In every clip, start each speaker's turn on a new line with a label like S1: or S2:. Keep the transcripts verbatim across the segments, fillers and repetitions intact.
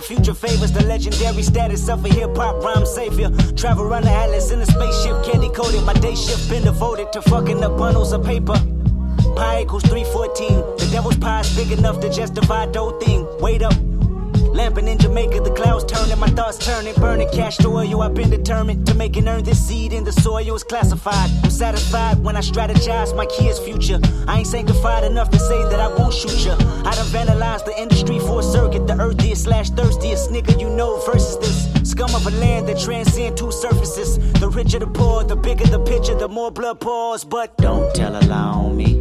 S1: future favors the legendary status of a hip-hop rhyme savior. Travel around the atlas in a spaceship, candy-coated. My day shift been devoted to fucking up bundles of paper. Pi equals three fourteen. The devil's pie is big enough to justify the whole thing. Wait up. Lamping in Jamaica, the clouds turning, my thoughts turning, burning cash to oil. I've been determined to make and earn this seed in the soil. It's classified. I'm satisfied when I strategize my kids' future. I ain't sanctified enough to say that I won't shoot ya. I done vandalized the industry for a circuit. The earthiest slash thirstiest nigga you know versus this scum of a land that transcend two surfaces. The richer the poor, the bigger the picture, the more blood pours. But don't tell a lie on me.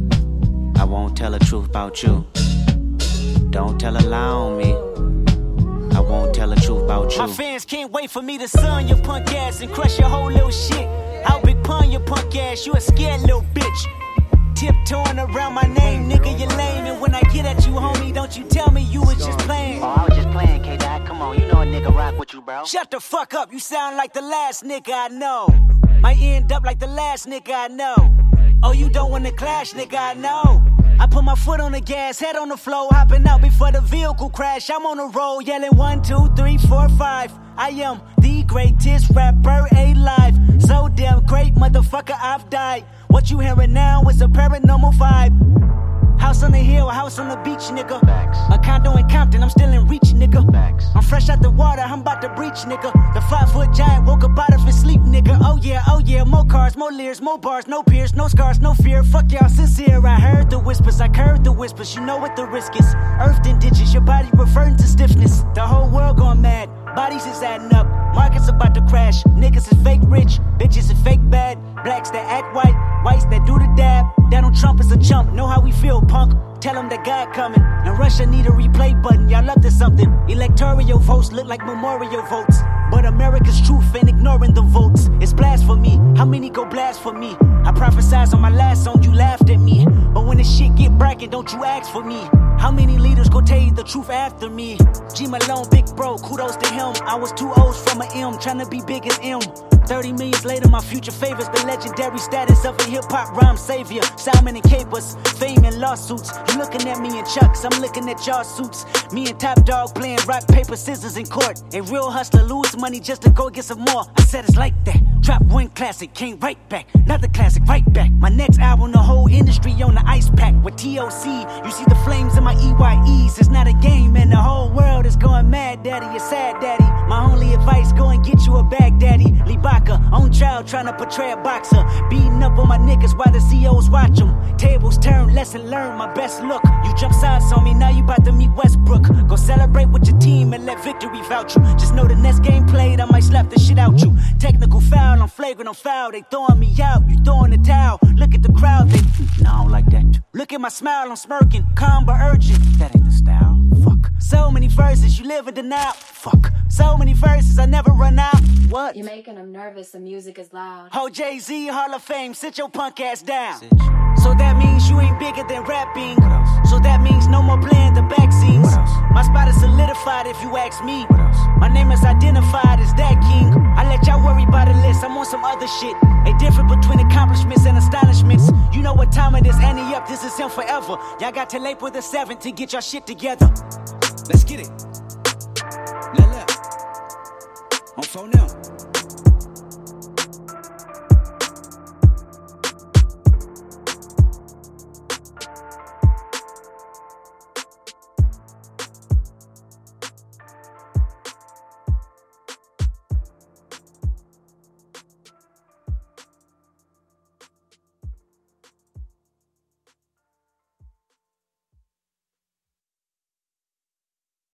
S1: I won't tell the truth about you. Don't tell a lie on me. I won't tell the truth about you. My fans can't wait for me to sun your punk ass and crush your whole little shit. I'll big pun your punk ass, you a scared little bitch. Tiptoeing around my name, nigga, you lame. And when I get at you, homie, don't you tell me you was just playing.
S2: Oh, I was just playing, K-Dot. Come on, you know a nigga rock with you, bro.
S1: Shut the fuck up, you sound like the last nigga I know. Might end up like the last nigga I know. Oh, you don't wanna clash, nigga, I know. I put my foot on the gas, head on the floor, hopping out before the vehicle crash. I'm on the road, yelling one, two, three, four, five. I am the greatest rapper alive. So damn great, motherfucker, I've died. What you hearing now is a paranormal vibe. House on the hill, house on the beach, nigga.
S2: Facts.
S1: A condo in Compton, I'm still in reach, nigga.
S2: Facts.
S1: I'm fresh out the water, I'm about to breach, nigga. The five foot giant woke up out of his sleep, nigga. Oh yeah, oh yeah, more cars, more leers, more bars, no peers, no scars, no fear. Fuck y'all sincere, I heard the whispers, I heard the whispers. You know what the risk is. Earthed in ditches, your body reverting to stiffness. The whole world going mad, bodies is adding up. Markets about to crash, niggas is fake rich, bitches is fake bad. Blacks that act white, whites that do the dab. Donald Trump is a chump, know how we feel, punk. Tell them that God coming, and Russia need a replay button. Y'all up to something. Electoral votes look like memorial votes, but America's truth ain't ignoring the votes. It's blasphemy, how many go blast for me? I prophesized on my last song, you laughed at me. But when the shit get bracket, don't you ask for me. How many leaders go tell you the truth after me? G Malone, big bro, kudos to him. I was two O's from a M, trying to be big as M. thirty millions later, my future favors the legendary status of a hip-hop rhyme savior. Salmon and capers, fame and lawsuits. You looking at me in chucks, I'm looking at y'all suits. Me and Top Dog playing rock, paper, scissors in court. A real hustler lose money just to go get some more. I said it's like that. Drop one classic, came right back. Another classic, right back. My next album, the whole industry on the ice pack. With T O C, you see the flames in my E Y Es. It's not a game and the whole world is going mad, daddy. You're sad, daddy. My only advice, go and get you a bag, daddy. Libaka, on trial, trying to portray a boxer. Beating up on my niggas while the C Os watch them. Tables turn, lesson learned, my best look. You jump sides on me, now you about to meet Westbrook. Go celebrate with your team and let victory vouch you. Just know the next game played, I might slap the shit out you. Technical foul, I'm flagrant, I'm foul. They throwing me out, you throwing the towel. Look at the crowd, they, no, I don't like that. Look at my smile, I'm smirking, calm but urgent. That ain't the style, fuck. So many verses, you live in denial, fuck. So many verses, I never run out. What?
S3: You're making them nervous, the music is loud.
S1: Ho Jay-Z, Hall of Fame, sit your punk ass down. So that means you ain't bigger than rapping.
S4: What else?
S1: So that means no more playing the back scenes.
S4: What else?
S1: My spot is solidified if you ask me.
S4: What else?
S1: My name is identified as that king. I let y'all worry about the list, I'm on some other shit. A difference between accomplishments and astonishments. You know what time it is, Annie up, this is him forever. Y'all got till April the seventh to get y'all shit together.
S4: Let's get it. Let left. On phone now.